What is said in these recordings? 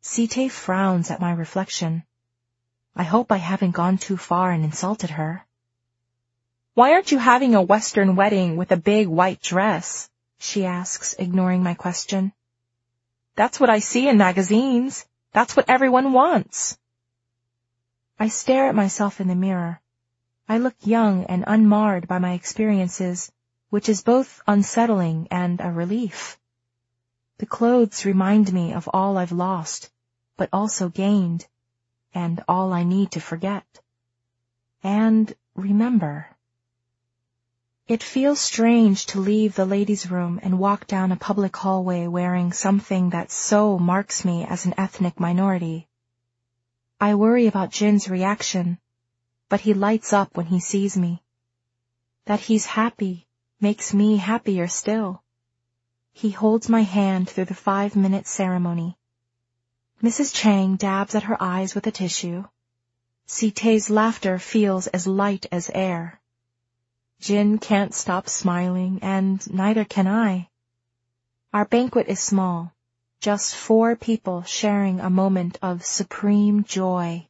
Sitae frowns at my reflection. I hope I haven't gone too far and insulted her. Why aren't you having a Western wedding with a big white dress? She asks, ignoring my question. That's what I see in magazines. That's what everyone wants. I stare at myself in the mirror. I look young and unmarred by my experiences, which is both unsettling and a relief. The clothes remind me of all I've lost, but also gained, and all I need to forget. And remember. It feels strange to leave the ladies' room and walk down a public hallway wearing something that so marks me as an ethnic minority. I worry about Jin's reaction, but he lights up when he sees me. That he's happy makes me happier still. He holds my hand through the 5-minute ceremony. Mrs. Chang dabs at her eyes with a tissue. Sitae's laughter feels as light as air. Jin can't stop smiling, and neither can I. Our banquet is small, just 4 people sharing a moment of supreme joy.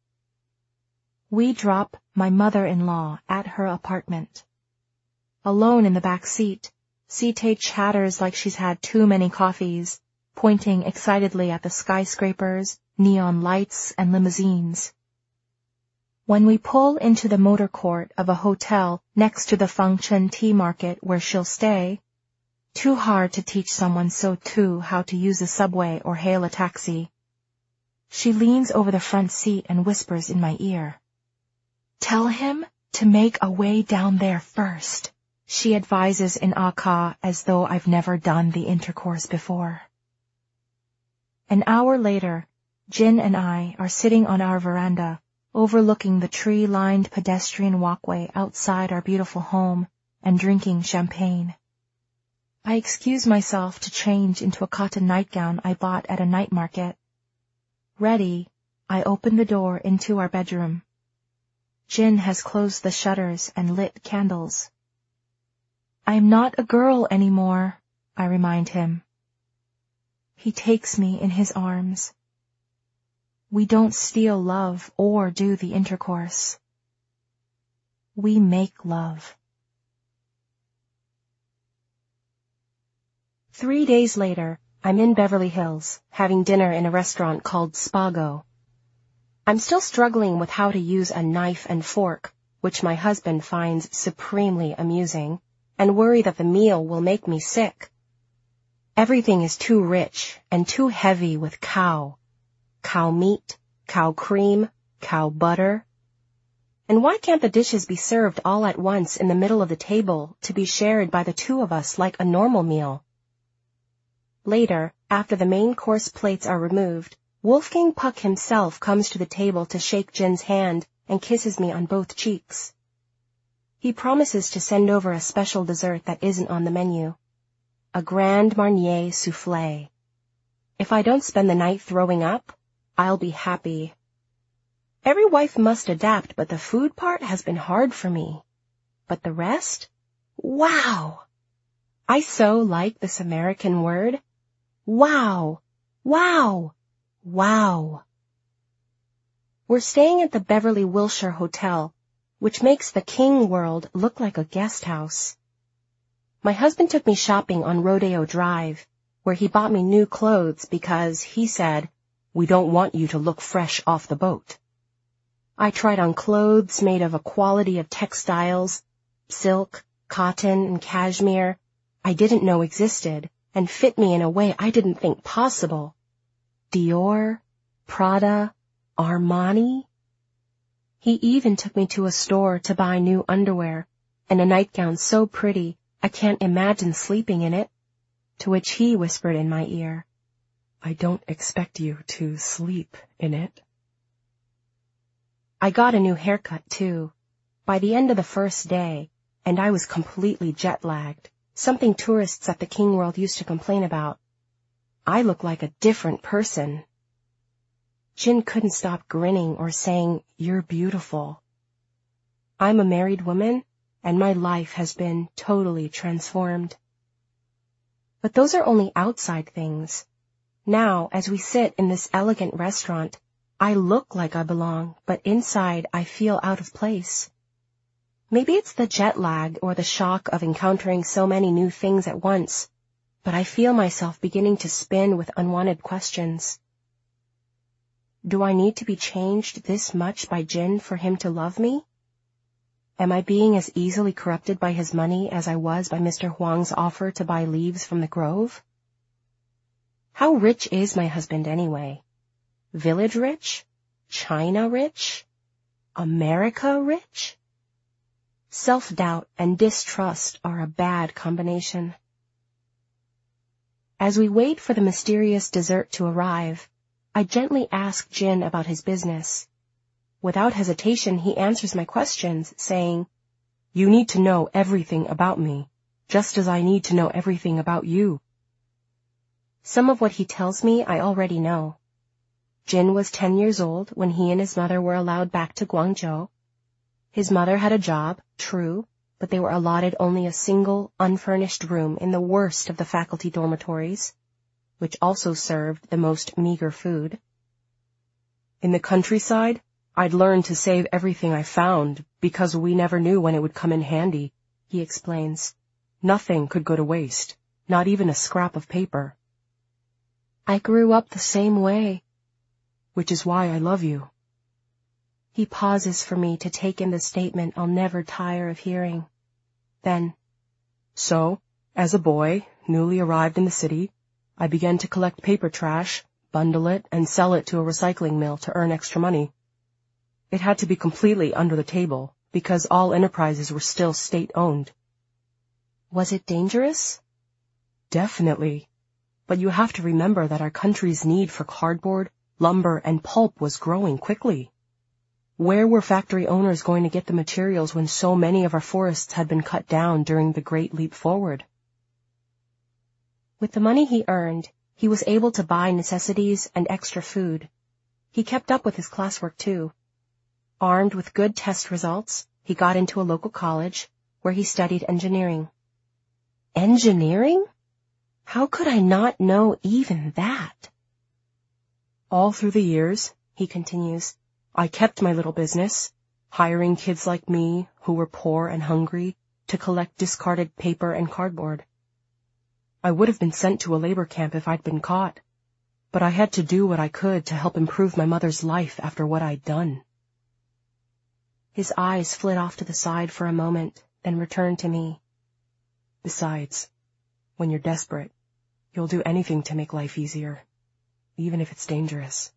We drop my mother-in-law at her apartment. Alone in the back seat, Sitae chatters like she's had too many coffees, pointing excitedly at the skyscrapers, neon lights, and limousines. When we pull into the motor court of a hotel next to the Fangchen Tea Market where she'll stay, too hard to teach someone so too how to use a subway or hail a taxi. She leans over the front seat and whispers in my ear. Tell him to make a way down there first, she advises in Aka as though I've never done the intercourse before. An hour later, Jin and I are sitting on our veranda, overlooking the tree-lined pedestrian walkway outside our beautiful home and drinking champagne. I excuse myself to change into a cotton nightgown I bought at a night market. Ready, I open the door into our bedroom. Jin has closed the shutters and lit candles. I'm not a girl anymore, I remind him. He takes me in his arms. We don't steal love or do the intercourse. We make love. 3 days later, I'm in Beverly Hills, having dinner in a restaurant called Spago. I'm still struggling with how to use a knife and fork, which my husband finds supremely amusing, and worry that the meal will make me sick. Everything is too rich and too heavy with cow meat, cow cream, cow butter. And why can't the dishes be served all at once in the middle of the table to be shared by the 2 of us like a normal meal? Later, after the main course plates are removed, Wolfgang Puck himself comes to the table to shake Jin's hand and kisses me on both cheeks. He promises to send over a special dessert that isn't on the menu. A Grand Marnier soufflé. If I don't spend the night throwing up, I'll be happy. Every wife must adapt, but the food part has been hard for me. But the rest? Wow! I so like this American word. Wow! Wow! Wow! We're staying at the Beverly Wilshire Hotel, which makes the King World look like a guest house. My husband took me shopping on Rodeo Drive, where he bought me new clothes because, he said, we don't want you to look fresh off the boat. I tried on clothes made of a quality of textiles, silk, cotton, and cashmere I didn't know existed and fit me in a way I didn't think possible. Dior, Prada, Armani. He even took me to a store to buy new underwear and a nightgown so pretty I can't imagine sleeping in it, to which he whispered in my ear, I don't expect you to sleep in it. I got a new haircut, too, by the end of the first day, and I was completely jet-lagged, something tourists at the King World used to complain about. I look like a different person. Jin couldn't stop grinning or saying, you're beautiful. I'm a married woman, and my life has been totally transformed. But those are only outside things. Now, as we sit in this elegant restaurant, I look like I belong, but inside I feel out of place. Maybe it's the jet lag or the shock of encountering so many new things at once, but I feel myself beginning to spin with unwanted questions. Do I need to be changed this much by Jin for him to love me? Am I being as easily corrupted by his money as I was by Mr. Huang's offer to buy leaves from the grove? How rich is my husband anyway? Village rich? China rich? America rich? Self-doubt and distrust are a bad combination. As we wait for the mysterious dessert to arrive, I gently ask Jin about his business. Without hesitation, he answers my questions, saying, "You need to know everything about me, just as I need to know everything about you." Some of what he tells me I already know. Jin was 10 years old when he and his mother were allowed back to Guangzhou. His mother had a job, true, but they were allotted only a single, unfurnished room in the worst of the faculty dormitories, which also served the most meager food. "In the countryside, I'd learned to save everything I found because we never knew when it would come in handy," he explains. "Nothing could go to waste, not even a scrap of paper. I grew up the same way, which is why I love you." He pauses for me to take in the statement I'll never tire of hearing. Then, "So, as a boy, newly arrived in the city, I began to collect paper trash, bundle it, and sell it to a recycling mill to earn extra money. It had to be completely under the table, because all enterprises were still state-owned." "Was it dangerous?" "Definitely. But you have to remember that our country's need for cardboard, lumber, and pulp was growing quickly. Where were factory owners going to get the materials when so many of our forests had been cut down during the Great Leap Forward?" With the money he earned, he was able to buy necessities and extra food. He kept up with his classwork too. Armed with good test results, he got into a local college, where he studied engineering. Engineering? How could I not know even that? "All through the years," he continues, "I kept my little business, hiring kids like me, who were poor and hungry, to collect discarded paper and cardboard. I would have been sent to a labor camp if I'd been caught, but I had to do what I could to help improve my mother's life after what I'd done." His eyes flit off to the side for a moment, then return to me. "Besides, when you're desperate, you'll do anything to make life easier, even if it's dangerous."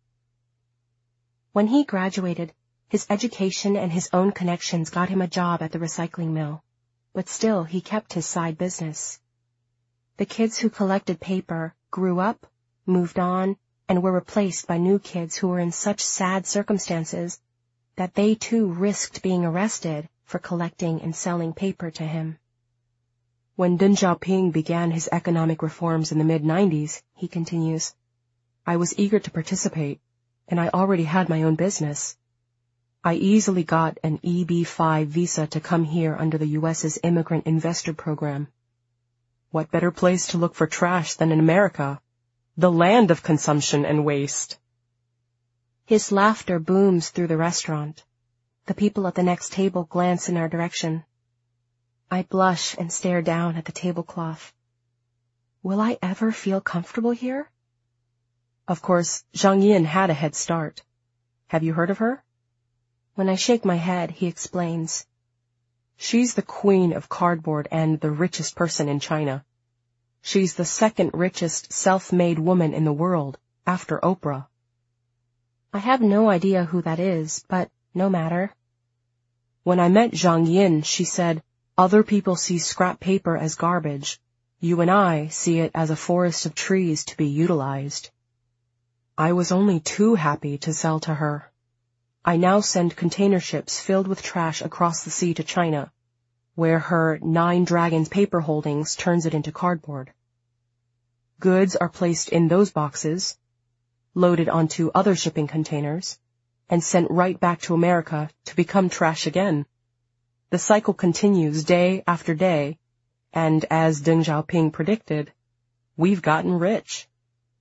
When he graduated, his education and his own connections got him a job at the recycling mill, but still he kept his side business. The kids who collected paper grew up, moved on, and were replaced by new kids who were in such sad circumstances that they too risked being arrested for collecting and selling paper to him. When Deng Xiaoping began his economic reforms in the mid-90s, he continues, I was eager to participate, and I already had my own business. I easily got an EB-5 visa to come here under the U.S.'s Immigrant Investor Program. What better place to look for trash than in America, the land of consumption and waste? His laughter booms through the restaurant. The people at the next table glance in our direction. I blush and stare down at the tablecloth. Will I ever feel comfortable here? Of course, Zhang Yin had a head start. Have you heard of her? When I shake my head, he explains. She's the queen of cardboard and the richest person in China. She's the second richest self-made woman in the world, after Oprah. I have no idea who that is, but no matter. When I met Zhang Yin, she said, other people see scrap paper as garbage. You and I see it as a forest of trees to be utilized. I was only too happy to sell to her. I now send container ships filled with trash across the sea to China, where her 9 Dragons paper holdings turns it into cardboard. Goods are placed in those boxes, loaded onto other shipping containers, and sent right back to America to become trash again. The cycle continues day after day, and as Deng Xiaoping predicted, we've gotten rich.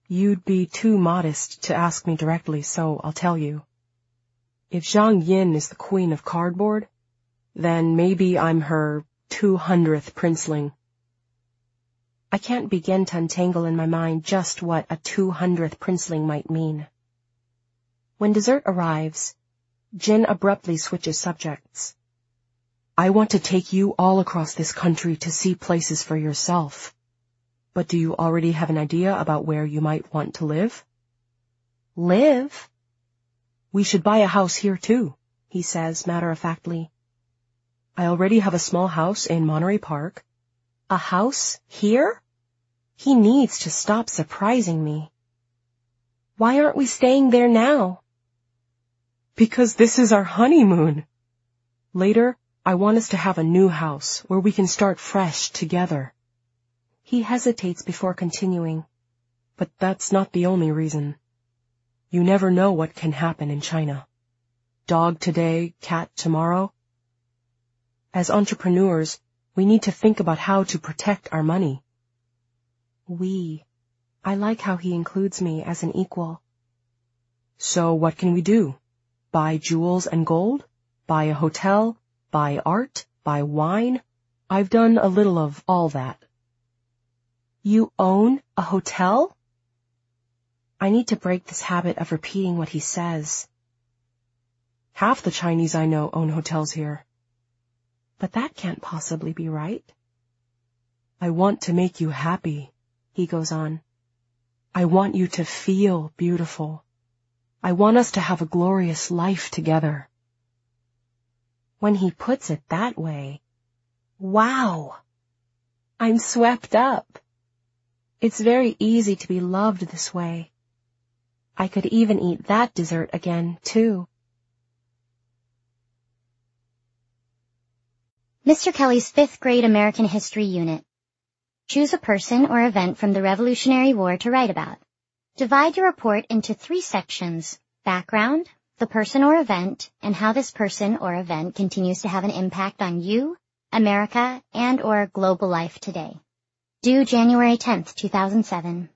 You'd be too modest to ask me directly, so I'll tell you. If Zhang Yin is the queen of cardboard, then maybe I'm her 200th princeling. I can't begin to untangle in my mind just what a 200th princeling might mean. When dessert arrives, Jin abruptly switches subjects. I want to take you all across this country to see places for yourself. But do you already have an idea about where you might want to live? Live? We should buy a house here too, he says matter-of-factly. I already have a small house in Monterey Park. A house here? He needs to stop surprising me. Why aren't we staying there now? Because this is our honeymoon. Later, I want us to have a new house where we can start fresh together. He hesitates before continuing. But that's not the only reason. You never know what can happen in China. Dog today, cat tomorrow. As entrepreneurs, we need to think about how to protect our money. I like how he includes me as an equal. So what can we do? Buy jewels and gold? Buy a hotel? Buy art? Buy wine? I've done a little of all that. You own a hotel? I need to break this habit of repeating what he says. Half the Chinese I know own hotels here. But that can't possibly be right. I want to make you happy, he goes on. I want you to feel beautiful. I want us to have a glorious life together. When he puts it that way, wow! I'm swept up. It's very easy to be loved this way. I could even eat that dessert again, too. Mr. Kelly's 5th grade American History Unit. Choose a person or event from the Revolutionary War to write about. Divide your report into 3 sections: background, the person or event, and how this person or event continues to have an impact on you, America, and/or global life today. Due January 10th, 2007.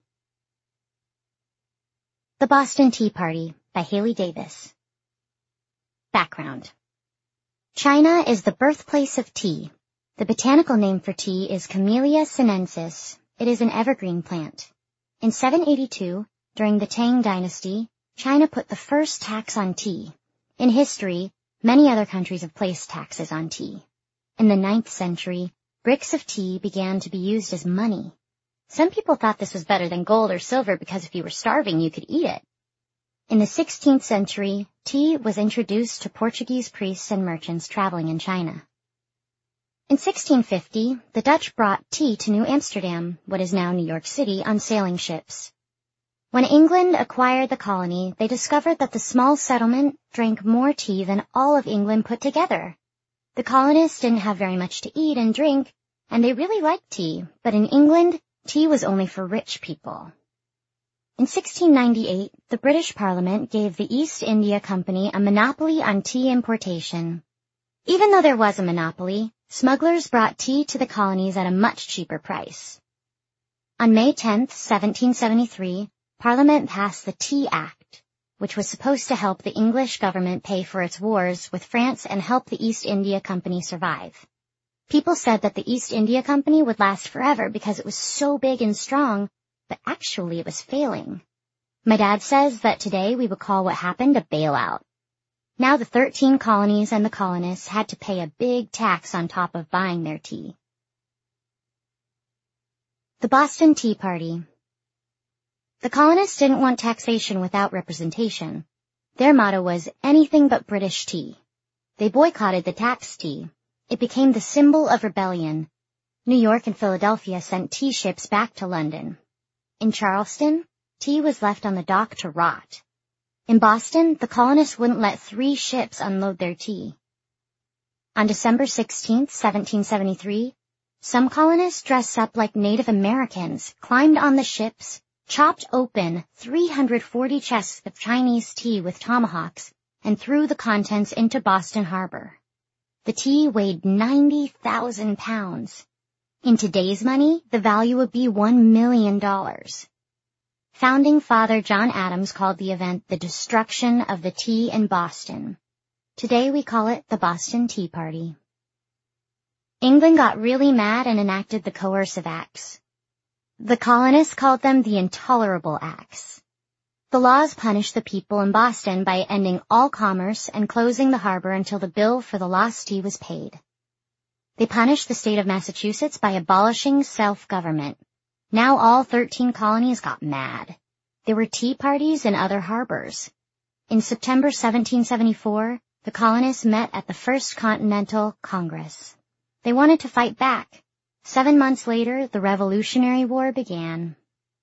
The Boston Tea Party by Haley Davis. Background. China is the birthplace of tea. The botanical name for tea is Camellia sinensis. It is an evergreen plant. In 782, during the Tang Dynasty, China put the first tax on tea. In history, many other countries have placed taxes on tea. In the 9th century, bricks of tea began to be used as money. Some people thought this was better than gold or silver because if you were starving, you could eat it. In the 16th century, tea was introduced to Portuguese priests and merchants traveling in China. In 1650, the Dutch brought tea to New Amsterdam, what is now New York City, on sailing ships. When England acquired the colony, they discovered that the small settlement drank more tea than all of England put together. The colonists didn't have very much to eat and drink, and they really liked tea, but in England, tea was only for rich people. In 1698, the British Parliament gave the East India Company a monopoly on tea importation. Even though there was a monopoly, smugglers brought tea to the colonies at a much cheaper price. On May 10, 1773, Parliament passed the Tea Act, which was supposed to help the English government pay for its wars with France and help the East India Company survive. People said that the East India Company would last forever because it was so big and strong, but actually it was failing. My dad says that today we would call what happened a bailout. Now the 13 colonies and the colonists had to pay a big tax on top of buying their tea. The Boston Tea Party. The colonists didn't want taxation without representation. Their motto was anything but British tea. They boycotted the tax tea. It became the symbol of rebellion. New York and Philadelphia sent tea ships back to London. In Charleston, tea was left on the dock to rot. In Boston, the colonists wouldn't let 3 ships unload their tea. On December 16, 1773, some colonists dressed up like Native Americans, climbed on the ships, chopped open 340 chests of Chinese tea with tomahawks, and threw the contents into Boston Harbor. The tea weighed 90,000 pounds. In today's money, the value would be $1 million. Founding father John Adams called the event the destruction of the tea in Boston. Today we call it the Boston Tea Party. England got really mad and enacted the Coercive Acts. The colonists called them the Intolerable Acts. The laws punished the people in Boston by ending all commerce and closing the harbor until the bill for the lost tea was paid. They punished the state of Massachusetts by abolishing self-government. Now all 13 colonies got mad. There were tea parties in other harbors. In September 1774, the colonists met at the First Continental Congress. They wanted to fight back. 7 months later, the Revolutionary War began.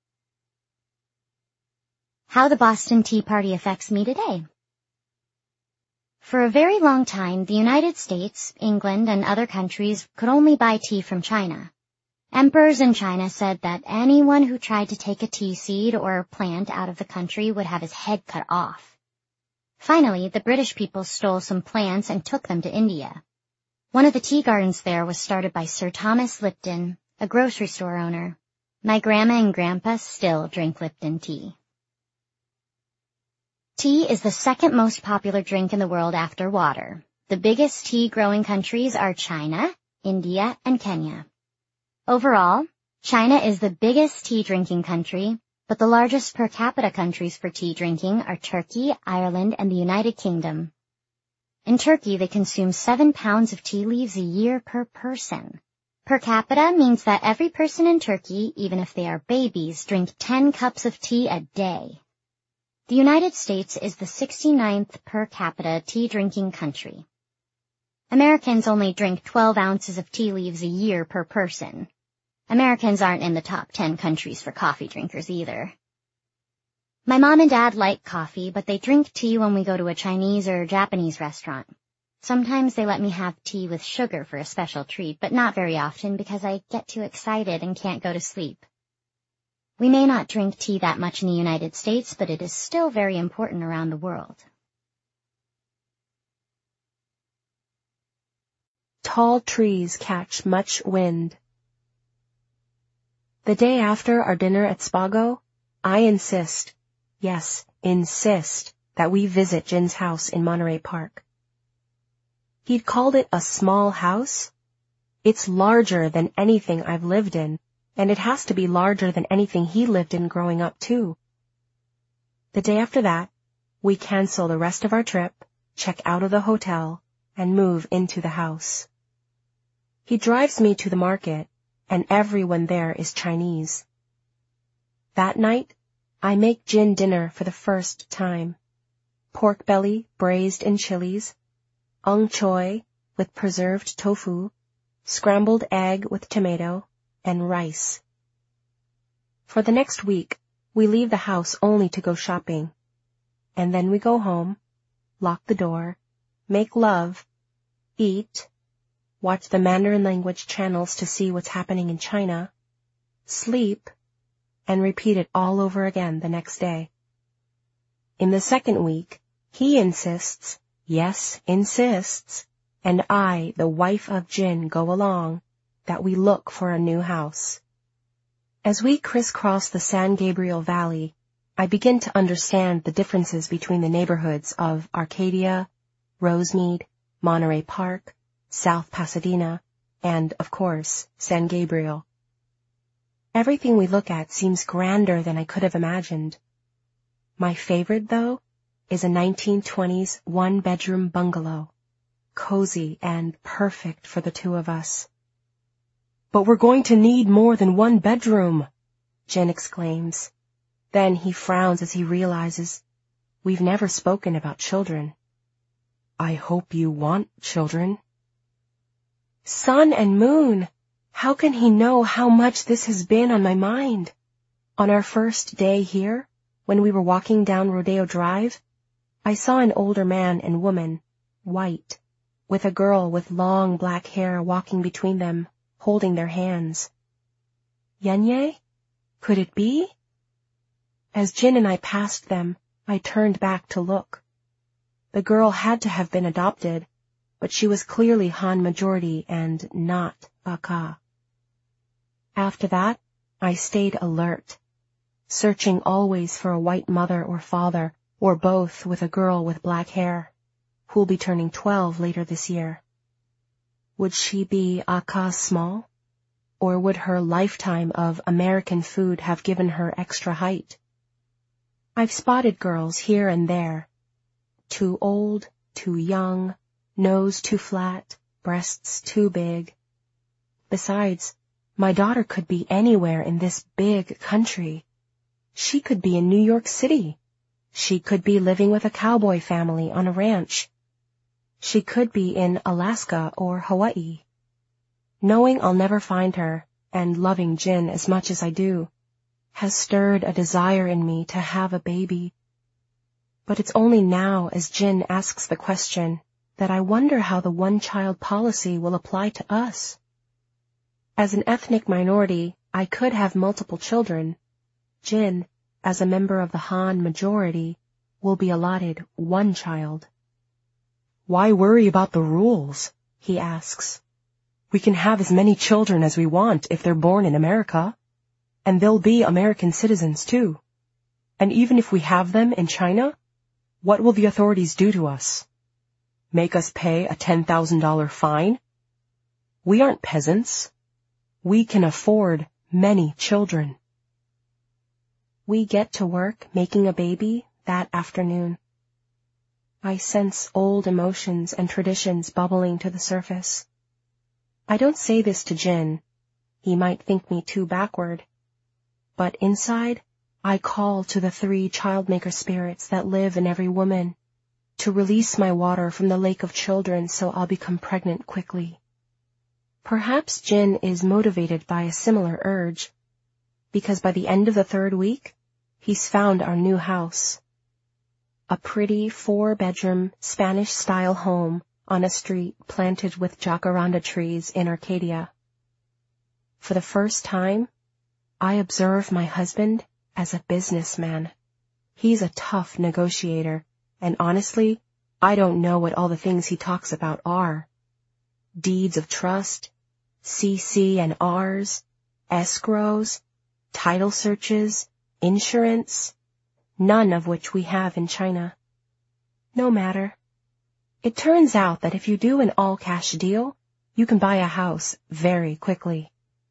How the Boston Tea Party affects me today. For a very long time, the United States, England, and other countries could only buy tea from China. Emperors in China said that anyone who tried to take a tea seed or plant out of the country would have his head cut off. Finally, the British people stole some plants and took them to India. One of the tea gardens there was started by Sir Thomas Lipton, a grocery store owner. My grandma and grandpa still drink Lipton tea. Tea is the second most popular drink in the world after water. The biggest tea-growing countries are China, India, and Kenya. Overall, China is the biggest tea-drinking country, but the largest per capita countries for tea drinking are Turkey, Ireland, and the United Kingdom. In Turkey, they consume 7 pounds of tea leaves a year per person. Per capita means that every person in Turkey, even if they are babies, drink 10 cups of tea a day. The United States is the 69th per capita tea-drinking country. Americans only drink 12 ounces of tea leaves a year per person. Americans aren't in the top 10 countries for coffee drinkers either. My mom and dad like coffee, but they drink tea when we go to a Chinese or Japanese restaurant. Sometimes they let me have tea with sugar for a special treat, but not very often because I get too excited and can't go to sleep. We may not drink tea that much in the United States, but it is still very important around the world. Tall trees catch much wind. The day after our dinner at Spago, I insist, yes, insist, that we visit Jin's house in Monterey Park. He'd called it a small house. It's larger than anything I've lived in. And it has to be larger than anything he lived in growing up, too. The day after that, we cancel the rest of our trip, check out of the hotel, and move into the house. He drives me to the market, and everyone there is Chinese. That night, I make Jin dinner for the first time. Pork belly braised in chilies, ong choy with preserved tofu, scrambled egg with tomato, and rice. For the next week, we leave the house only to go shopping. And then we go home, lock the door, make love, eat, watch the Mandarin language channels to see what's happening in China, sleep, and repeat it all over again the next day. In the second week, he insists, yes, insists, and I, the wife of Jin, go along, that we look for a new house. As we crisscross the San Gabriel Valley, I begin to understand the differences between the neighborhoods of Arcadia, Rosemead, Monterey Park, South Pasadena, and, of course, San Gabriel. Everything we look at seems grander than I could have imagined. My favorite, though, is a 1920s one-bedroom bungalow, cozy and perfect for the two of us. But we're going to need more than one bedroom, Jin exclaims. Then he frowns as he realizes we've never spoken about children. I hope you want children. Sun and moon, how can he know how much this has been on my mind? On our first day here, when we were walking down Rodeo Drive, I saw an older man and woman, white, with a girl with long black hair walking between them, holding their hands. Yenye? Could it be? As Jin and I passed them, I turned back to look. The girl had to have been adopted, but she was clearly Han majority and not Baka. After that, I stayed alert. searching always for a white mother or father, or both with a girl with black hair, who'll be turning 12 later this year. Would she be Aka small? Or would her lifetime of American food have given her extra height? I've spotted girls here and there. Too old, too young, nose too flat, breasts too big. Besides, my daughter could be anywhere in this big country. She could be in New York City. She could be living with a cowboy family on a ranch. She could be in Alaska or Hawaii. Knowing I'll never find her, and loving Jin as much as I do, has stirred a desire in me to have a baby. But it's only now, as Jin asks the question, that I wonder how the one-child policy will apply to us. As an ethnic minority, I could have multiple children. Jin, as a member of the Han majority, will be allotted one child. Why worry about the rules? He asks. We can have as many children as we want if they're born in America. And they'll be American citizens too. And even if we have them in China, what will the authorities do to us? Make us pay a $10,000 fine? We aren't peasants. We can afford many children. We get to work making a baby that afternoon. I sense old emotions and traditions bubbling to the surface. I don't say this to Jin. He might think me too backward. But inside, I call to the 3 childmaker spirits that live in every woman to release my water from the lake of children so I'll become pregnant quickly. Perhaps Jin is motivated by a similar urge, because by the end of the 3rd week, he's found our new house. A pretty 4-bedroom Spanish-style home on a street planted with jacaranda trees in Arcadia. For the first time, I observe my husband as a businessman. He's a tough negotiator, and honestly, I don't know what all the things he talks about are. Deeds of trust, CC and Rs, escrows, title searches, insurance, none of which we have in China. No matter. It turns out that if you do an all-cash deal, you can buy a house very quickly.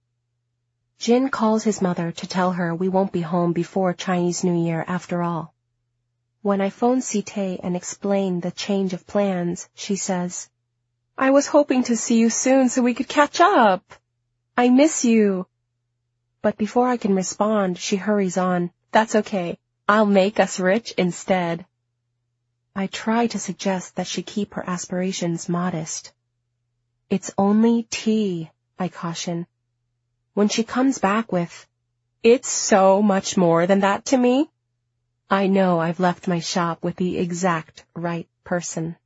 Jin calls his mother to tell her we won't be home before Chinese New Year after all. When I phone Sitae and explain the change of plans, she says, I was hoping to see you soon so we could catch up. I miss you. But before I can respond, she hurries on. That's okay. I'll make us rich instead. I try to suggest that she keep her aspirations modest. It's only tea, I caution. When she comes back with, it's so much more than that to me, I know I've left my shop with the exact right person.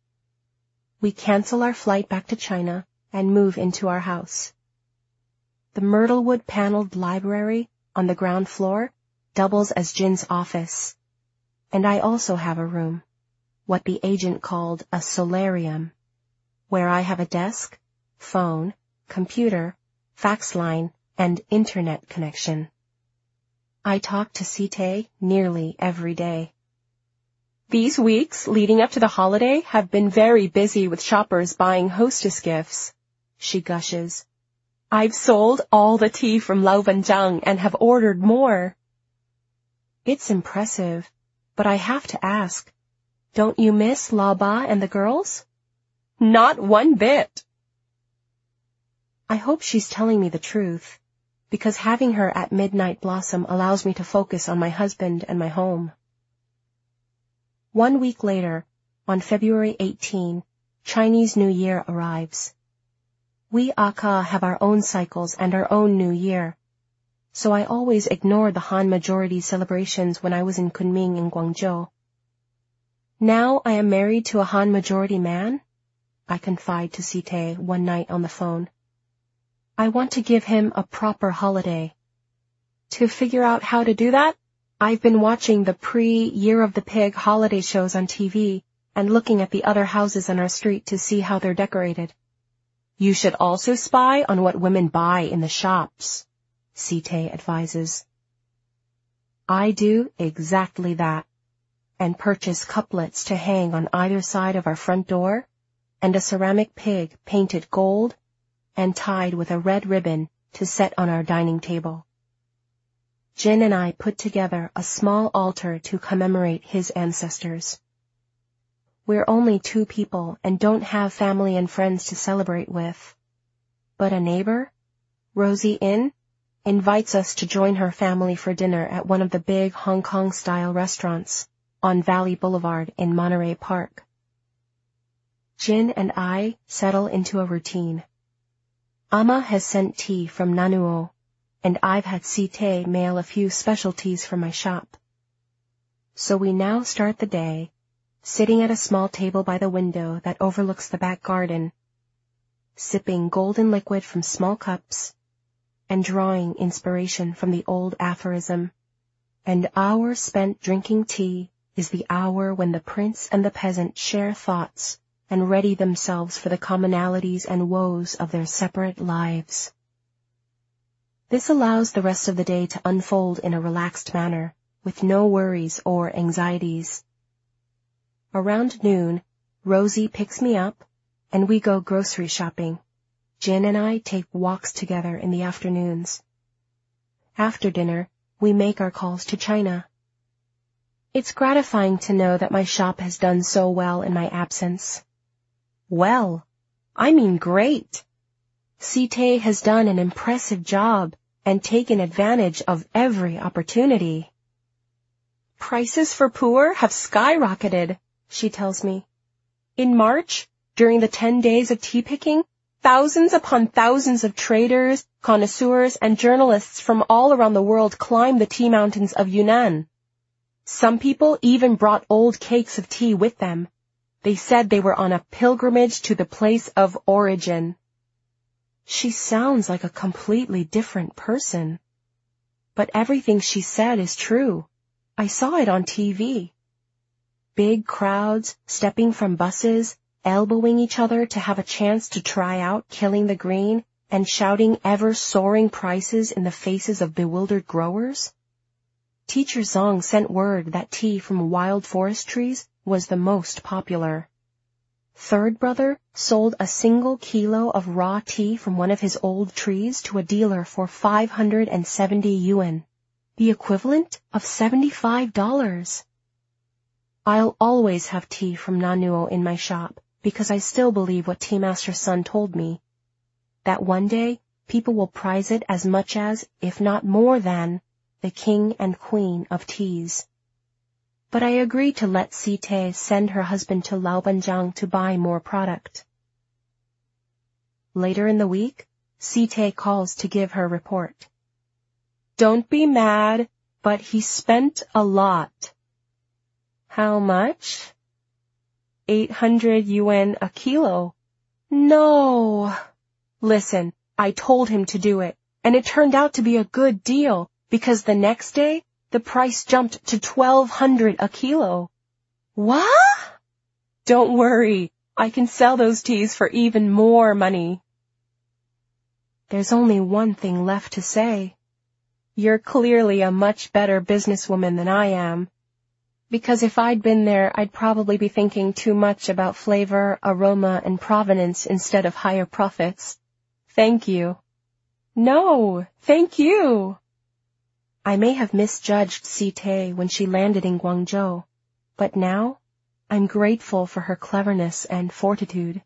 We cancel our flight back to China and move into our house. The myrtlewood paneled library on the ground floor doubles as Jin's office, and I also have a room, what the agent called a solarium, where I have a desk, phone, computer, fax line, and internet connection. I talk to Sitae nearly every day. These weeks leading up to the holiday have been very busy with shoppers buying hostess gifts, she gushes. I've sold all the tea from Laubanjiang and have ordered more. It's impressive, but I have to ask, don't you miss La Ba and the girls? Not one bit. I hope she's telling me the truth, because having her at Midnight Blossom allows me to focus on my husband and my home. 1 week later, on February 18, Chinese New Year arrives. We Aka have our own cycles and our own New Year, so I always ignored the Han majority celebrations when I was in Kunming in Guangzhou. Now I am married to a Han majority man, I confide to Sitae one night on the phone. I want to give him a proper holiday. To figure out how to do that, I've been watching the pre-Year of the Pig holiday shows on TV and looking at the other houses on our street to see how they're decorated. You should also spy on what women buy in the shops, Sitae advises. I do exactly that, and purchase couplets to hang on either side of our front door, and a ceramic pig painted gold and tied with a red ribbon to set on our dining table. Jin and I put together a small altar to commemorate his ancestors. We're only 2 people and don't have family and friends to celebrate with. But a neighbor, Rosie In, invites us to join her family for dinner at one of the big Hong Kong-style restaurants on Valley Boulevard in Monterey Park. Jin and I settle into a routine. Amma has sent tea from Nanuo, and I've had Sitae mail a few specialties from my shop. So we now start the day, sitting at a small table by the window that overlooks the back garden, sipping golden liquid from small cups, and drawing inspiration from the old aphorism, "An hour spent drinking tea is the hour when the prince and the peasant share thoughts and ready themselves for the commonalities and woes of their separate lives." This allows the rest of the day to unfold in a relaxed manner, with no worries or anxieties. Around noon, Rosie picks me up, and we go grocery shopping. Jin and I take walks together in the afternoons. After dinner, we make our calls to China. It's gratifying to know that my shop has done so well in my absence. Well, I mean great. Sitae has done an impressive job and taken advantage of every opportunity. Prices for pu'er have skyrocketed, she tells me. In March, during the 10 days of tea picking, thousands upon thousands of traders, connoisseurs, and journalists from all around the world climbed the tea mountains of Yunnan. Some people even brought old cakes of tea with them. They said they were on a pilgrimage to the place of origin. She sounds like a completely different person. But everything she said is true. I saw it on TV. Big crowds stepping from buses, elbowing each other to have a chance to try out killing the green, and shouting ever-soaring prices in the faces of bewildered growers. Teacher Zong sent word that tea from wild forest trees was the most popular. Third brother sold a single kilo of raw tea from one of his old trees to a dealer for 570 yuan, the equivalent of $75. I'll always have tea from Nanuo in my shop because I still believe what Tea Master Sun told me, that one day people will prize it as much as, if not more than, the king and queen of teas. But I agreed to let Sitae send her husband to Laobanjiang to buy more product. Later in the week, Sitae calls to give her report. Don't be mad, but he spent a lot. How much? 800 yuan a kilo. No. Listen, I told him to do it, and it turned out to be a good deal, because the next day, the price jumped to 1,200 a kilo. What? Don't worry, I can sell those teas for even more money. There's only one thing left to say. You're clearly a much better businesswoman than I am. Because if I'd been there, I'd probably be thinking too much about flavor, aroma, and provenance instead of higher profits. Thank you. No, thank you. I may have misjudged Sitae when she landed in Guangzhou, but now I'm grateful for her cleverness and fortitude.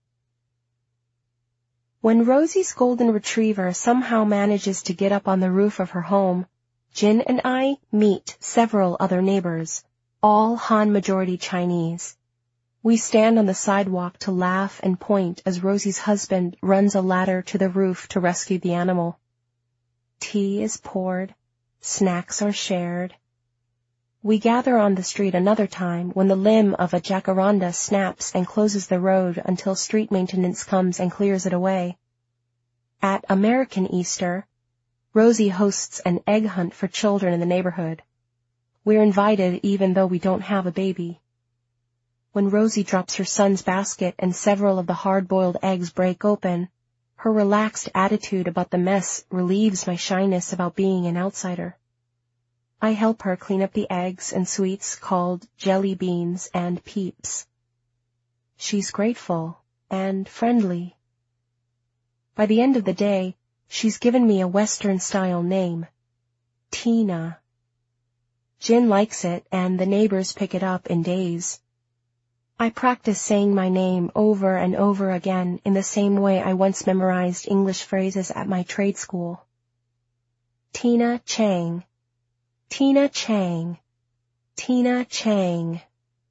When Rosie's golden retriever somehow manages to get up on the roof of her home, Jin and I meet several other neighbors, all Han majority Chinese. We stand on the sidewalk to laugh and point as Rosie's husband runs a ladder to the roof to rescue the animal. Tea is poured. Snacks are shared. We gather on the street another time when the limb of a jacaranda snaps and closes the road until street maintenance comes and clears it away. At American Easter, Rosie hosts an egg hunt for children in the neighborhood. We're invited even though we don't have a baby. When Rosie drops her son's basket and several of the hard-boiled eggs break open, her relaxed attitude about the mess relieves my shyness about being an outsider. I help her clean up the eggs and sweets called jelly beans and peeps. She's grateful and friendly. By the end of the day, she's given me a Western-style name, Tina. Jin likes it, and the neighbors pick it up in days. I practice saying my name over and over again in the same way I once memorized English phrases at my trade school. Tina Chang, Tina Chang, Tina Chang.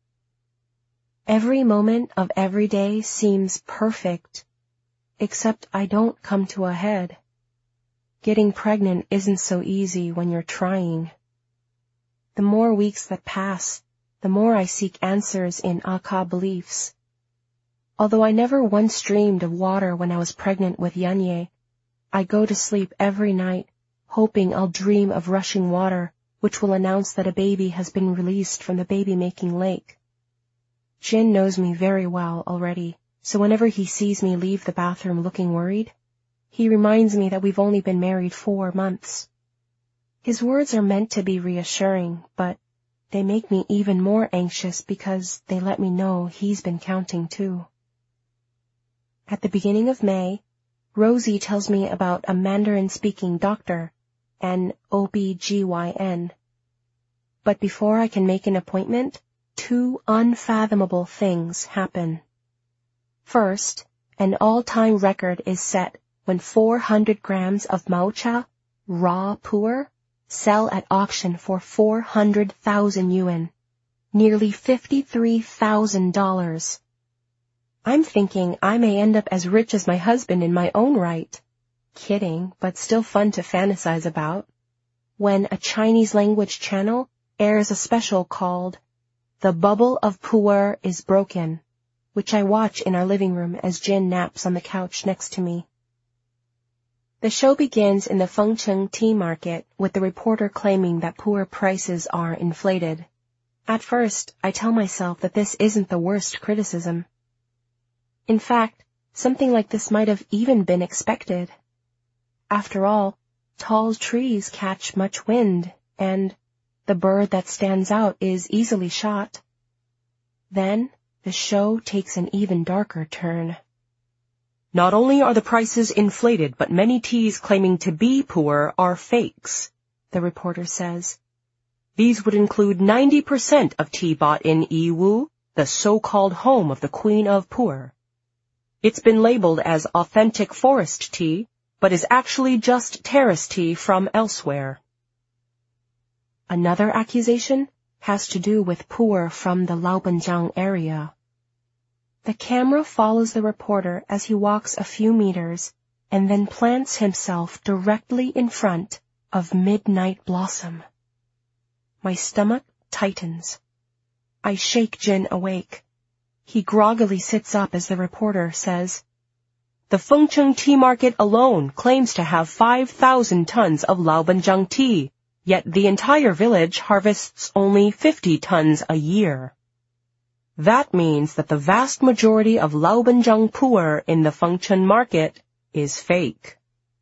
Every moment of every day seems perfect, except I don't come to a head. Getting pregnant isn't so easy when you're trying. The more weeks that pass, the more I seek answers in Aka beliefs. Although I never once dreamed of water when I was pregnant with Yanye, I go to sleep every night hoping I'll dream of rushing water, which will announce that a baby has been released from the baby-making lake. Jin knows me very well already, so whenever he sees me leave the bathroom looking worried, he reminds me that we've only been married 4 months. His words are meant to be reassuring, but they make me even more anxious because they let me know he's been counting too. At the beginning of May, Rosie tells me about a Mandarin-speaking doctor, an OB-GYN. But before I can make an appointment, 2 unfathomable things happen. First, an all-time record is set when 400 grams of maocha, raw pu'er, sell at auction for 400,000 yuan, nearly $53,000. I'm thinking I may end up as rich as my husband in my own right. Kidding, but still fun to fantasize about. When a Chinese language channel airs a special called The Bubble of Pu'er is Broken, which I watch in our living room as Jin naps on the couch next to me. The show begins in the Fengcheng tea market with the reporter claiming that pu'er prices are inflated. At first, I tell myself that this isn't the worst criticism. In fact, something like this might have even been expected. After all, tall trees catch much wind, and the bird that stands out is easily shot. Then, the show takes an even darker turn. Not only are the prices inflated, but many teas claiming to be pu'er are fakes, the reporter says. These would include 90% of tea bought in Yiwu, the so-called home of the Queen of Pu'er. It's been labeled as authentic forest tea, but is actually just terrace tea from elsewhere. Another accusation has to do with pu'er from the Laobanjiang area. The camera follows the reporter as he walks a few meters and then plants himself directly in front of Midnight Blossom. My stomach tightens. I shake Jin awake. He groggily sits up as the reporter says, "The Fengcheng tea market alone claims to have 5,000 tons of Laobanjiang tea, yet the entire village harvests only 50 tons a year. That means that the vast majority of Laobanjiang pu'er in the Fengcheng market is fake."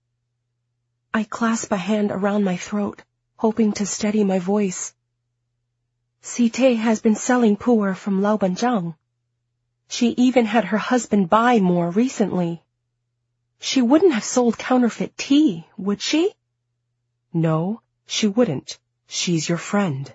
I clasp a hand around my throat, hoping to steady my voice. Site has been selling pu'er from Laobanjiang. She even had her husband buy more recently. She wouldn't have sold counterfeit tea, would she? No, she wouldn't. She's your friend.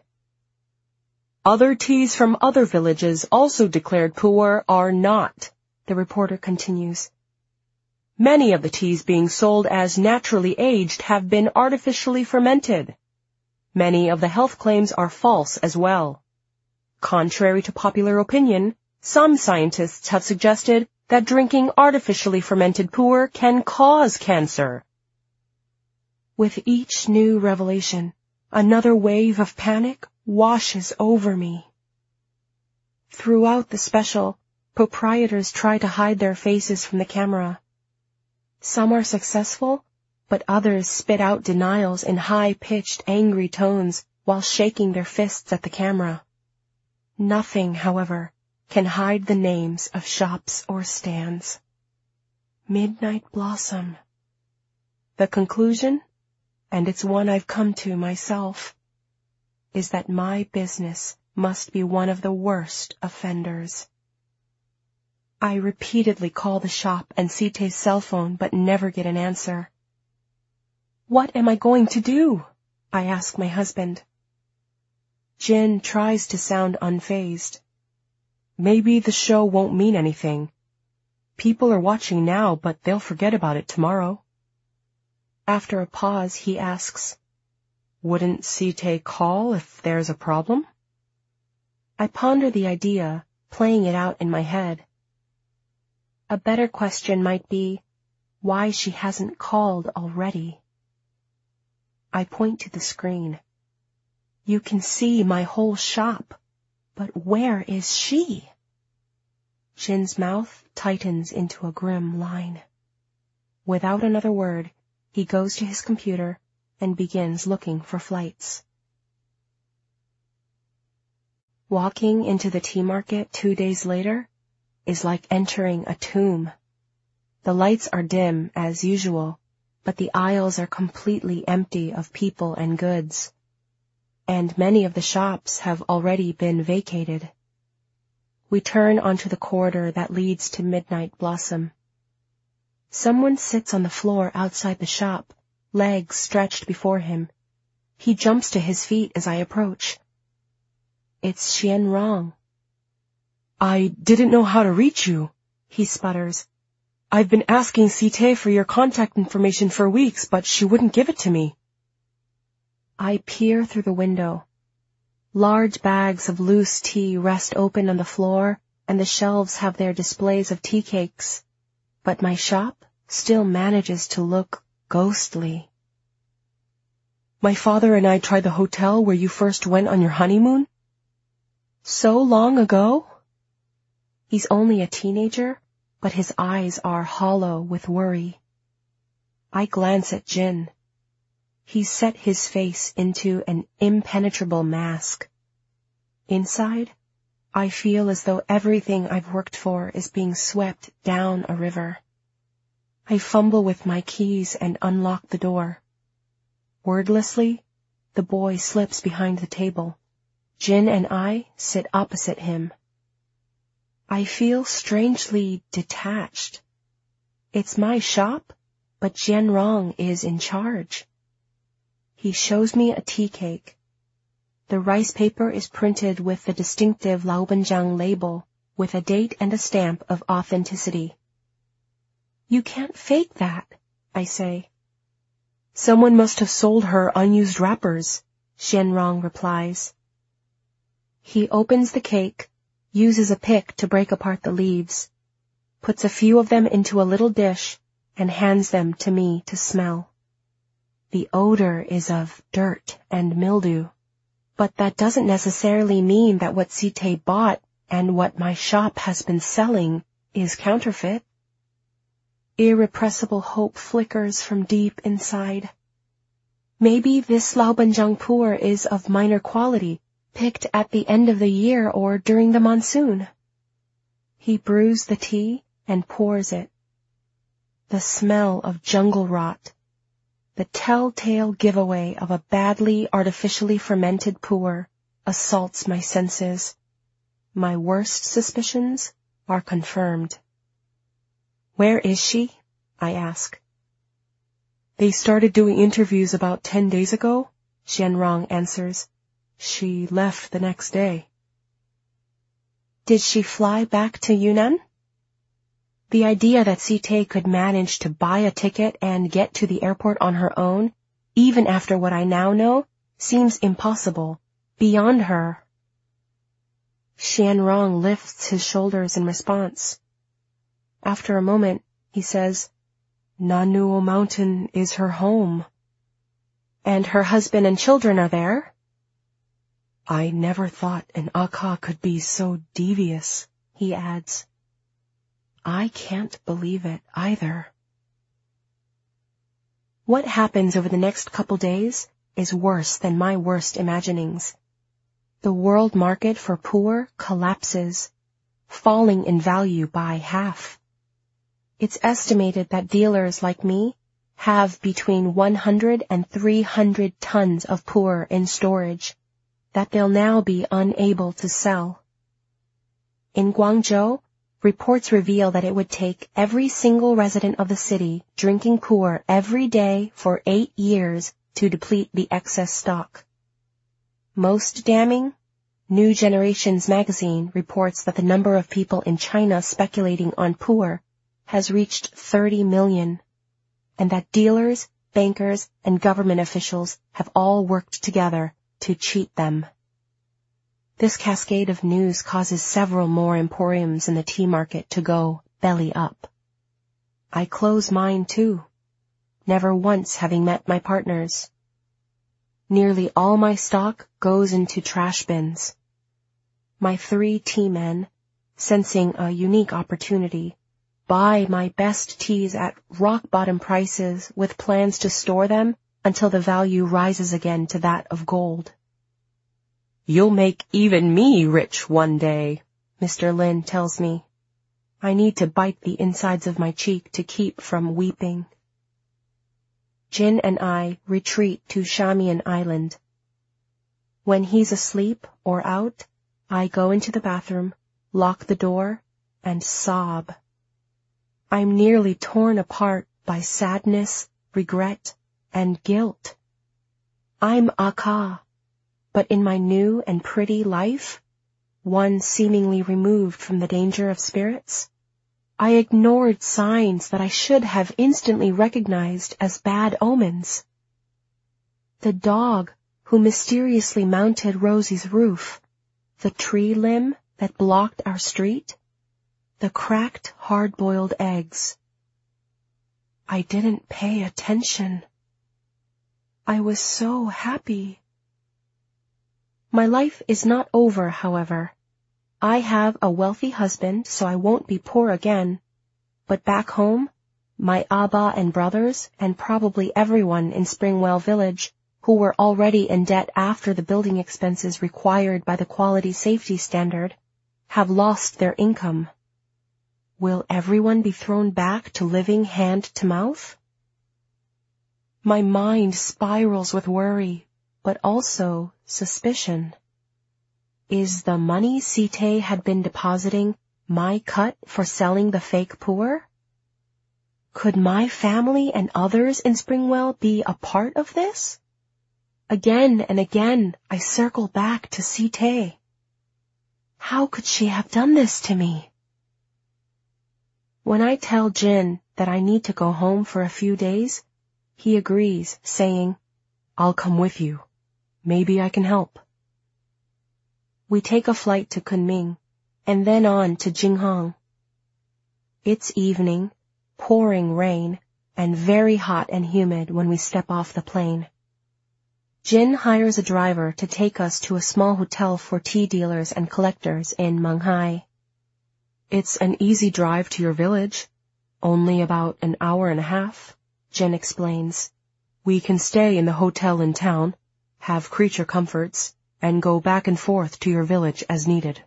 Other teas from other villages also declared pu'er are not, the reporter continues. Many of the teas being sold as naturally aged have been artificially fermented. Many of the health claims are false as well. Contrary to popular opinion, some scientists have suggested that drinking artificially fermented pu'er can cause cancer. With each new revelation, another wave of panic washes over me. Throughout the special, proprietors try to hide their faces from the camera. Some are successful, but others spit out denials in high-pitched, angry tones while shaking their fists at the camera. Nothing, however, can hide the names of shops or stands. Midnight Blossom. The conclusion, and it's one I've come to myself. is that my business must be one of the worst offenders. I repeatedly call the shop and Sitae's cell phone but never get an answer. What am I going to do? I ask my husband. Jin tries to sound unfazed. Maybe the show won't mean anything. People are watching now, but they'll forget about it tomorrow. After a pause, he asks, wouldn't Sitae call if there's a problem? I ponder the idea, playing it out in my head. A better question might be, why she hasn't called already. I point to the screen. You can see my whole shop, but where is she? Jin's mouth tightens into a grim line. Without another word, he goes to his computer and begins looking for flights. Walking into the tea market 2 days later is like entering a tomb. The lights are dim as usual, but the aisles are completely empty of people and goods, and many of the shops have already been vacated. We turn onto the corridor that leads to Midnight Blossom. Someone sits on the floor outside the shop, legs stretched before him. He jumps to his feet as I approach. It's Xianrong. I didn't know how to reach you, he sputters. I've been asking Sitae for your contact information for weeks, but she wouldn't give it to me. I peer through the window. Large bags of loose tea rest open on the floor, and the shelves have their displays of tea cakes. But my shop still manages to look ghostly. My father and I tried the hotel where you first went on your honeymoon. So long ago? He's only a teenager, but his eyes are hollow with worry. I glance at Jin. He's set his face into an impenetrable mask. Inside, I feel as though everything I've worked for is being swept down a river. I fumble with my keys and unlock the door. Wordlessly, the boy slips behind the table. Jin and I sit opposite him. I feel strangely detached. It's my shop, but Xianrong is in charge. He shows me a tea cake. The rice paper is printed with the distinctive Laobanjiang label, with a date and a stamp of authenticity. You can't fake that, I say. Someone must have sold her unused wrappers, Xianrong replies. He opens the cake, uses a pick to break apart the leaves, puts a few of them into a little dish, and hands them to me to smell. The odor is of dirt and mildew, but that doesn't necessarily mean that what Sitae bought and what my shop has been selling is counterfeit. Irrepressible hope flickers from deep inside. Maybe this Laobanjiang pu'er is of minor quality, picked at the end of the year or during the monsoon. He brews the tea and pours it. The smell of jungle rot, the telltale giveaway of a badly artificially fermented pu'er, assaults my senses. My worst suspicions are confirmed. Where is she? I ask. They started doing interviews about 10 days ago, Xianrong answers. She left the next day. Did she fly back to Yunnan? The idea that Sitae could manage to buy a ticket and get to the airport on her own, even after what I now know, seems impossible, beyond her. Xianrong lifts his shoulders in response. After a moment, he says, Nanuo Mountain is her home. And her husband and children are there? I never thought an Akha could be so devious, he adds. I can't believe it either. What happens over the next couple days is worse than my worst imaginings. The world market for pu'er collapses, falling in value by half. It's estimated that dealers like me have between 100 and 300 tons of pu'er in storage, that they'll now be unable to sell. In Guangzhou, reports reveal that it would take every single resident of the city drinking pu'er every day for 8 years to deplete the excess stock. Most damning, New Generations magazine reports that the number of people in China speculating on pu'er has reached 30 million, and that dealers, bankers, and government officials have all worked together to cheat them. This cascade of news causes several more emporiums in the tea market to go belly up. I close mine too, never once having met my partners. Nearly all my stock goes into trash bins. My 3 tea men, sensing a unique opportunity, buy my best teas at rock-bottom prices with plans to store them until the value rises again to that of gold. "You'll make even me rich one day," Mr. Lin tells me. I need to bite the insides of my cheek to keep from weeping. Jin and I retreat to Shamian Island. When he's asleep or out, I go into the bathroom, lock the door, and sob. I'm nearly torn apart by sadness, regret, and guilt. I'm Aka, but in my new and pretty life, one seemingly removed from the danger of spirits, I ignored signs that I should have instantly recognized as bad omens. The dog who mysteriously mounted Rosie's roof, the tree limb that blocked our street, the cracked hard-boiled eggs. I didn't pay attention. I was so happy. My life is not over, however. I have a wealthy husband, so I won't be poor again. But back home, my Abba and brothers, and probably everyone in Springwell Village, who were already in debt after the building expenses required by the quality safety standard, have lost their income. Will everyone be thrown back to living hand to mouth? My mind spirals with worry, but also suspicion. Is the money Sitay had been depositing my cut for selling the fake pu'er? Could my family and others in Springwell be a part of this? Again and again, I circle back to Sitay. How could she have done this to me? When I tell Jin that I need to go home for a few days, he agrees, saying, "I'll come with you. Maybe I can help." We take a flight to Kunming, and then on to Jinghang. It's evening, pouring rain, and very hot and humid when we step off the plane. Jin hires a driver to take us to a small hotel for tea dealers and collectors in Manghai. "It's an easy drive to your village, only about an hour and a half," Jin explains. "We can stay in the hotel in town, have creature comforts, and go back and forth to your village as needed."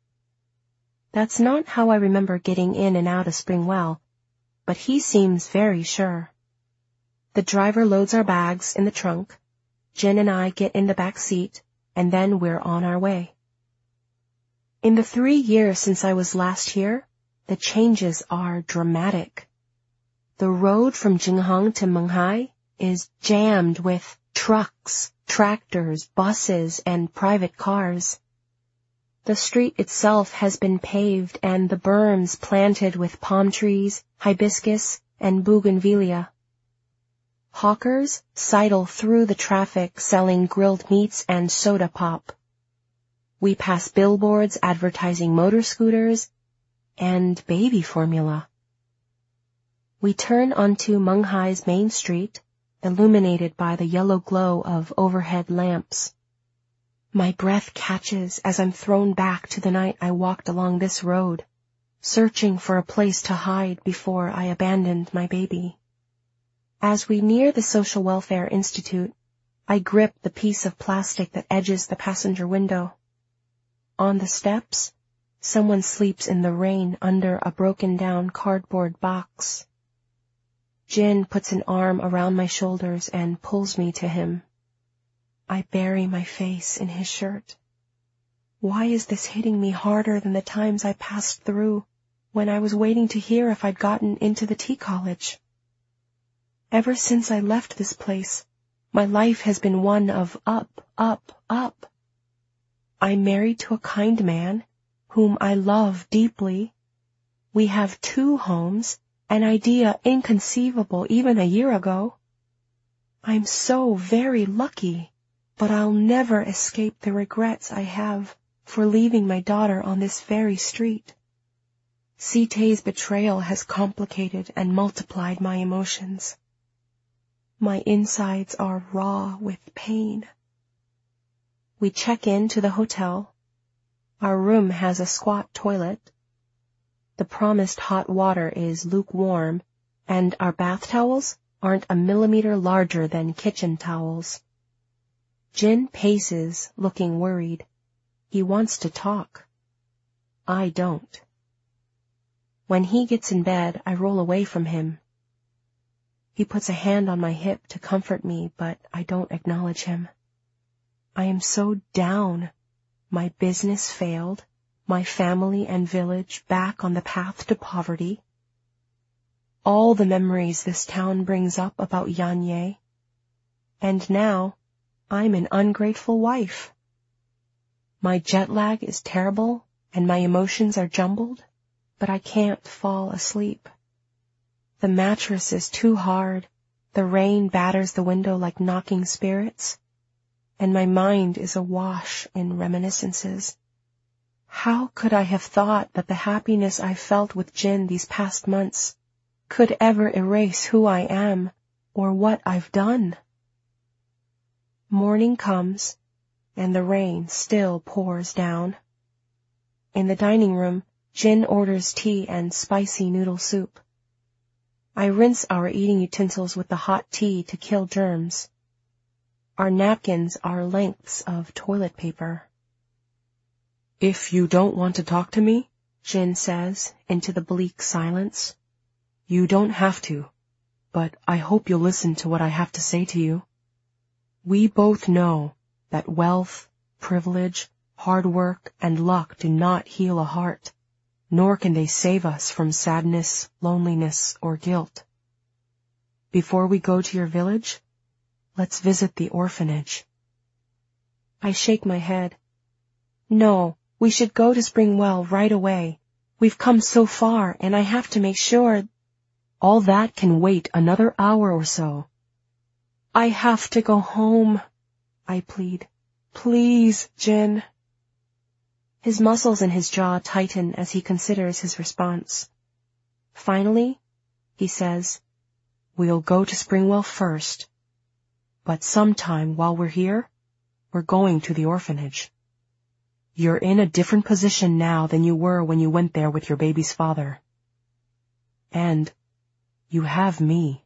That's not how I remember getting in and out of Springwell, but he seems very sure. The driver loads our bags in the trunk, Jin and I get in the back seat, and then we're on our way. In the 3 years since I was last here, the changes are dramatic. The road from Jinghang to Manghai is jammed with trucks, tractors, buses, and private cars. The street itself has been paved and the berms planted with palm trees, hibiscus, and bougainvillea. Hawkers sidle through the traffic selling grilled meats and soda pop. We pass billboards advertising motor scooters and baby formula. We turn onto Manghai's main street, illuminated by the yellow glow of overhead lamps. My breath catches as I'm thrown back to the night I walked along this road, searching for a place to hide before I abandoned my baby. As we near the Social Welfare Institute, I grip the piece of plastic that edges the passenger window. On the steps, someone sleeps in the rain under a broken-down cardboard box. Jin puts an arm around my shoulders and pulls me to him. I bury my face in his shirt. Why is this hitting me harder than the times I passed through when I was waiting to hear if I'd gotten into the tea college? Ever since I left this place, my life has been one of up, up, up. I'm married to a kind man, whom I love deeply. We have 2 homes, an idea inconceivable even a year ago. I'm so very lucky, but I'll never escape the regrets I have for leaving my daughter on this very street. Sitae's betrayal has complicated and multiplied my emotions. My insides are raw with pain. We check in to the hotel. Our room has a squat toilet. The promised hot water is lukewarm, and our bath towels aren't a millimeter larger than kitchen towels. Jin paces, looking worried. He wants to talk. I don't. When he gets in bed, I roll away from him. He puts a hand on my hip to comfort me, but I don't acknowledge him. I am so down. My business failed, my family and village back on the path to poverty. All the memories this town brings up about Yanye. And now, I'm an ungrateful wife. My jet lag is terrible, and my emotions are jumbled, but I can't fall asleep. The mattress is too hard, the rain batters the window like knocking spirits, and my mind is awash in reminiscences. How could I have thought that the happiness I felt with Jin these past months could ever erase who I am or what I've done? Morning comes, and the rain still pours down. In the dining room, Jin orders tea and spicy noodle soup. I rinse our eating utensils with the hot tea to kill germs. Our napkins are lengths of toilet paper. If you don't want to talk to me, Jin says into the bleak silence, you don't have to, but I hope you'll listen to what I have to say to you. We both know that wealth, privilege, hard work, and luck do not heal a heart, nor can they save us from sadness, loneliness, or guilt. Before we go to your village, let's visit the orphanage. I shake my head. No, we should go to Springwell right away. We've come so far, and I have to make sure. All that can wait another hour or so. I have to go home, I plead. Please, Jin. His muscles in his jaw tighten as he considers his response. Finally, he says, we'll go to Springwell first, but sometime while we're here, we're going to the orphanage. You're in a different position now than you were when you went there with your baby's father. And you have me.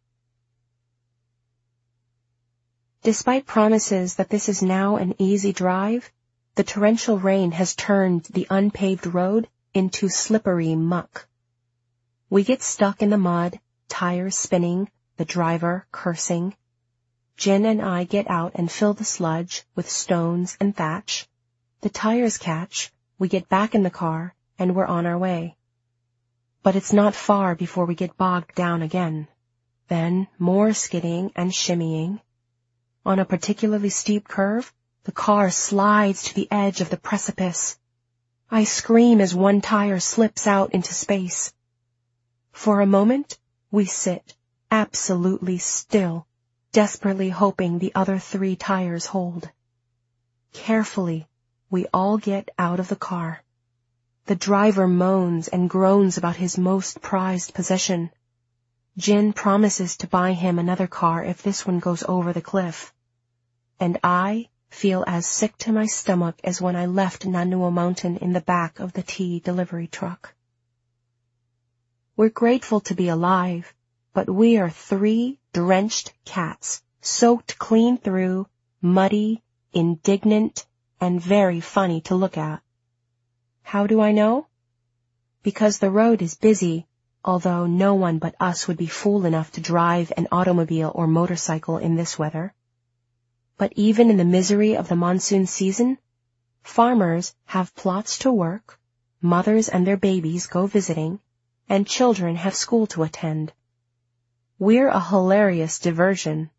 Despite promises that this is now an easy drive, the torrential rain has turned the unpaved road into slippery muck. We get stuck in the mud, tires spinning, the driver cursing. Jin and I get out and fill the sludge with stones and thatch. The tires catch, we get back in the car, and we're on our way. But it's not far before we get bogged down again. Then more skidding and shimmying. On a particularly steep curve, the car slides to the edge of the precipice. I scream as one tire slips out into space. For a moment, we sit, absolutely still, desperately hoping the other 3 tires hold. Carefully, we all get out of the car. The driver moans and groans about his most prized possession. Jin promises to buy him another car if this one goes over the cliff. And I feel as sick to my stomach as when I left Nanuo Mountain in the back of the tea delivery truck. We're grateful to be alive, but we are 3 drenched cats, soaked clean through, muddy, indignant, and very funny to look at. How do I know? Because the road is busy, although no one but us would be fool enough to drive an automobile or motorcycle in this weather. But even in the misery of the monsoon season, farmers have plots to work, mothers and their babies go visiting, and children have school to attend. We're a hilarious diversion.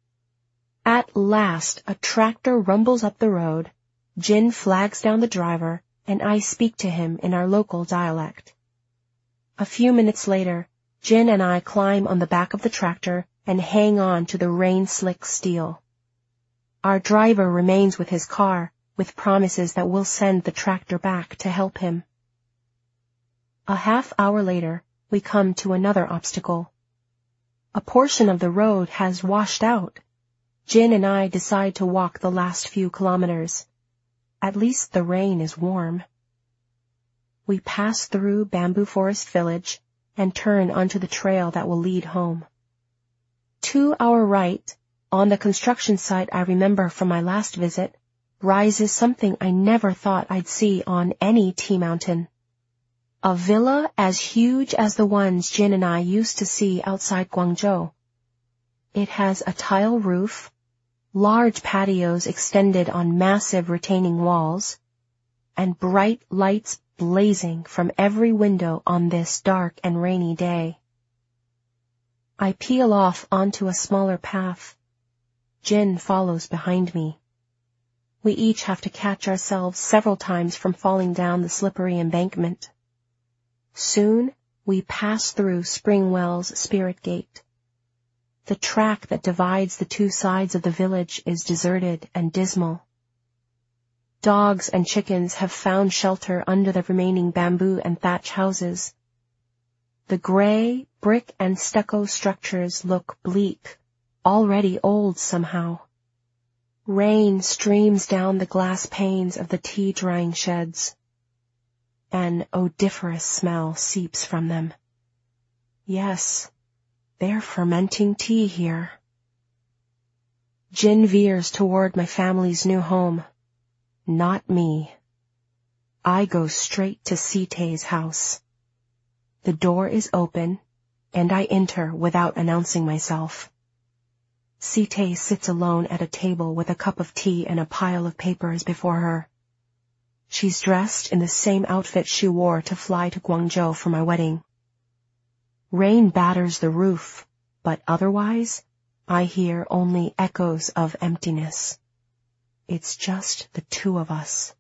At last, a tractor rumbles up the road, Jin flags down the driver, and I speak to him in our local dialect. A few minutes later, Jin and I climb on the back of the tractor and hang on to the rain-slick steel. Our driver remains with his car, with promises that we'll send the tractor back to help him. A half-hour later, we come to another obstacle. A portion of the road has washed out. Jin and I decide to walk the last few kilometers. At least the rain is warm. We pass through Bamboo Forest Village and turn onto the trail that will lead home. To our right, on the construction site I remember from my last visit, rises something I never thought I'd see on any tea mountain. A villa as huge as the ones Jin and I used to see outside Guangzhou. It has a tile roof, large patios extended on massive retaining walls, and bright lights blazing from every window on this dark and rainy day. I peel off onto a smaller path. Jin follows behind me. We each have to catch ourselves several times from falling down the slippery embankment. Soon, we pass through Springwell's Spirit Gate. The track that divides the two sides of the village is deserted and dismal. Dogs and chickens have found shelter under the remaining bamboo and thatch houses. The gray, brick and stucco structures look bleak, already old somehow. Rain streams down the glass panes of the tea drying sheds. An odoriferous smell seeps from them. Yes, they're fermenting tea here. Jin veers toward my family's new home. Not me. I go straight to Sitae's house. The door is open, and I enter without announcing myself. Sitae sits alone at a table with a cup of tea and a pile of papers before her. She's dressed in the same outfit she wore to fly to Guangzhou for my wedding. Rain batters the roof, but otherwise, I hear only echoes of emptiness. It's just the two of us.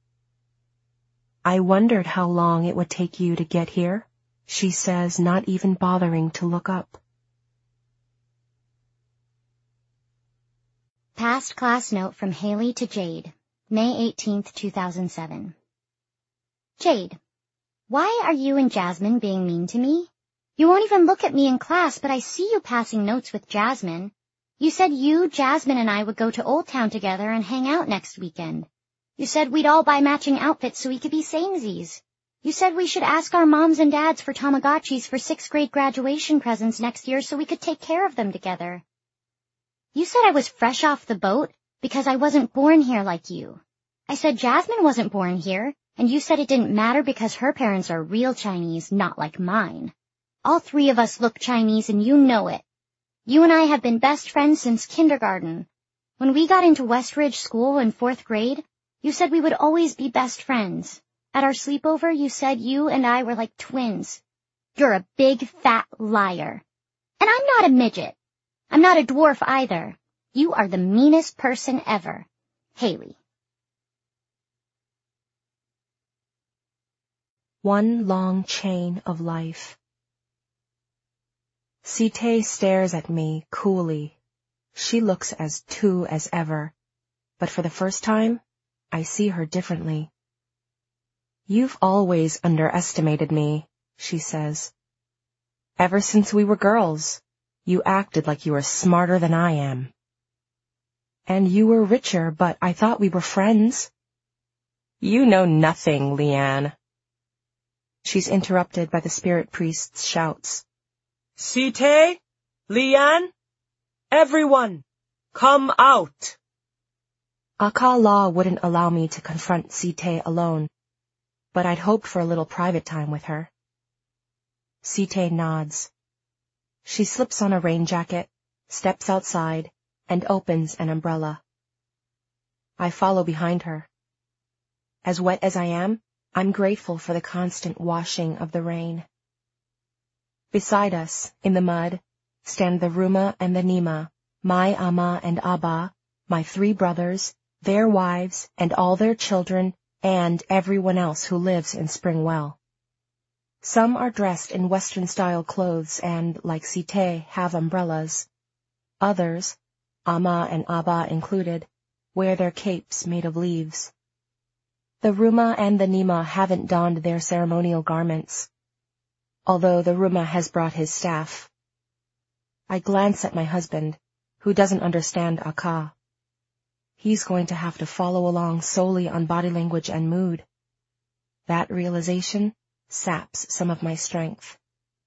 I wondered how long it would take you to get here, she says, not even bothering to look up. Past class note from Haley to Jade, May 18th, 2007. Jade, why are you and Jasmine being mean to me? You won't even look at me in class, but I see you passing notes with Jasmine. You said you, Jasmine, and I would go to Old Town together and hang out next weekend. You said we'd all buy matching outfits so we could be samesies. You said we should ask our moms and dads for Tamagotchis for 6th grade graduation presents next year so we could take care of them together. You said I was fresh off the boat because I wasn't born here like you. I said Jasmine wasn't born here, and you said it didn't matter because her parents are real Chinese, not like mine. All three of us look Chinese and you know it. You and I have been best friends since kindergarten. When we got into Westridge School in 4th grade, you said we would always be best friends. At our sleepover, you said you and I were like twins. You're a big, fat liar. And I'm not a midget. I'm not a dwarf either. You are the meanest person ever. Haley. One long chain of life. Sitae stares at me coolly. She looks as two as ever, but for the first time, I see her differently. You've always underestimated me, she says. Ever since we were girls, you acted like you were smarter than I am. And you were richer, but I thought we were friends. You know nothing, Leanne. She's interrupted by the spirit priest's shouts. Sitae, Leanne, everyone, come out. Aka Law wouldn't allow me to confront Sitae alone, but I'd hoped for a little private time with her. Sitae nods. She slips on a rain jacket, steps outside, and opens an umbrella. I follow behind her. As wet as I am, I'm grateful for the constant washing of the rain. Beside us, in the mud, stand the Ruma and the Nima, my Ama and Abba, my 3 brothers, their wives, and all their children, and everyone else who lives in Springwell. Some are dressed in Western-style clothes and, like Site, have umbrellas. Others, Ama and Abba included, wear their capes made of leaves. The Ruma and the Nima haven't donned their ceremonial garments, although the Ruma has brought his staff. I glance at my husband, who doesn't understand Aka. He's going to have to follow along solely on body language and mood. That realization saps some of my strength.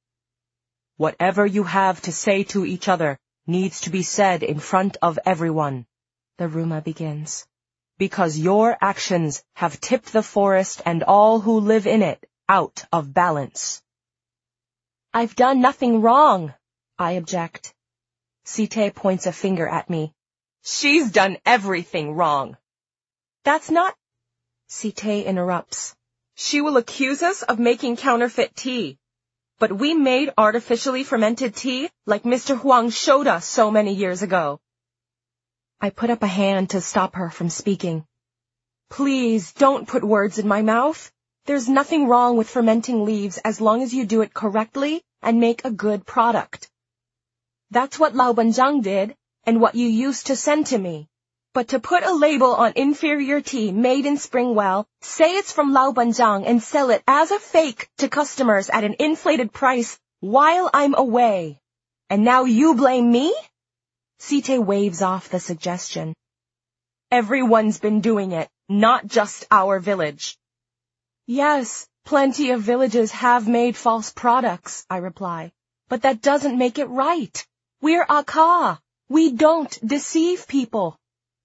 Whatever you have to say to each other needs to be said in front of everyone, the Ruma begins. Because your actions have tipped the forest and all who live in it out of balance. I've done nothing wrong, I object. Site points a finger at me. She's done everything wrong. That's not... Site interrupts. She will accuse us of making counterfeit tea. But we made artificially fermented tea like Mr. Huang showed us so many years ago. I put up a hand to stop her from speaking. Please don't put words in my mouth. There's nothing wrong with fermenting leaves as long as you do it correctly and make a good product. That's what Lao Banjiang did and what you used to send to me. But to put a label on inferior tea made in Springwell, say it's from Lao Banjiang and sell it as a fake to customers at an inflated price while I'm away. And now you blame me? Site waves off the suggestion. Everyone's been doing it, not just our village. Yes, plenty of villages have made false products, I reply. But that doesn't make it right. We're Aka. We don't deceive people.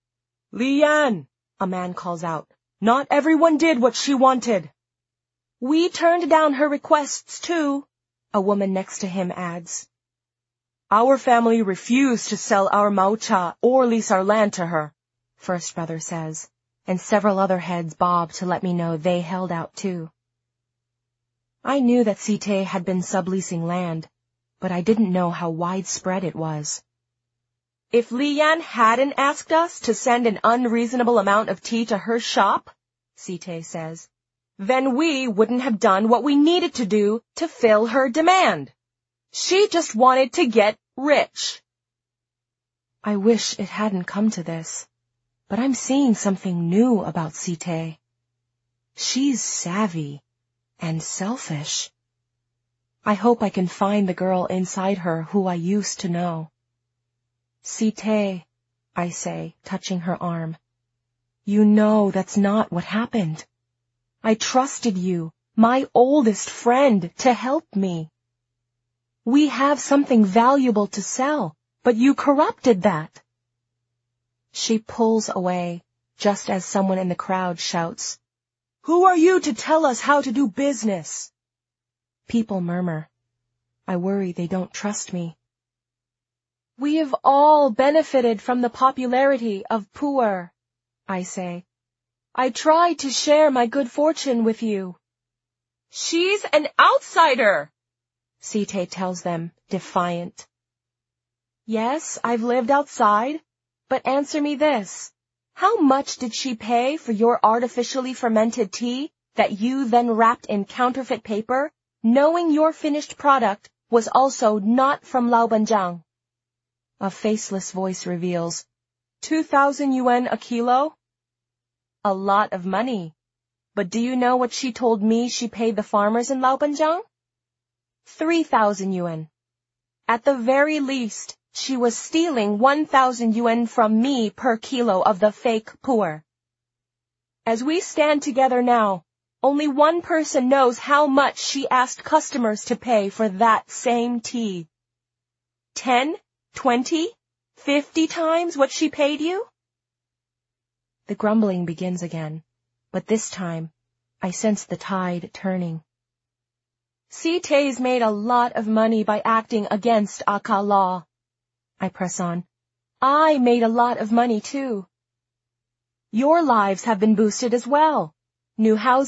Li Yan, a man calls out. Not everyone did what she wanted. We turned down her requests too, a woman next to him adds. Our family refused to sell our maucha or lease our land to her, first brother says, and several other heads bob to let me know they held out too. I knew that Site had been subleasing land, but I didn't know how widespread it was. If Li Yan hadn't asked us to send an unreasonable amount of tea to her shop, Site says, then we wouldn't have done what we needed to do to fill her demand. She just wanted to get rich. I wish it hadn't come to this, but I'm seeing something new about Site. She's savvy and selfish. I hope I can find the girl inside her who I used to know. Site, I say, touching her arm. You know that's not what happened. I trusted you, my oldest friend, to help me. We have something valuable to sell, but you corrupted that. She pulls away, just as someone in the crowd shouts, Who are you to tell us how to do business? People murmur. I worry they don't trust me. We have all benefited from the popularity of Pu'er, I say. I tried to share my good fortune with you. She's an outsider, Site tells them, defiant. Yes, I've lived outside, but answer me this. How much did she pay for your artificially fermented tea that you then wrapped in counterfeit paper, knowing your finished product was also not from Lao Banjiang? A faceless voice reveals, 2,000 yuan a kilo? A lot of money. But do you know what she told me she paid the farmers in Lao Banjiang? 3,000 yuan. At the very least, she was stealing 1,000 yuan from me per kilo of the fake Pu'er. As we stand together now, only one person knows how much she asked customers to pay for that same tea. 10, 20, 50 times what she paid you? The grumbling begins again, but this time, I sense the tide turning. Site's made a lot of money by acting against Aka law. I press on. I made a lot of money too. Your lives have been boosted as well. New housing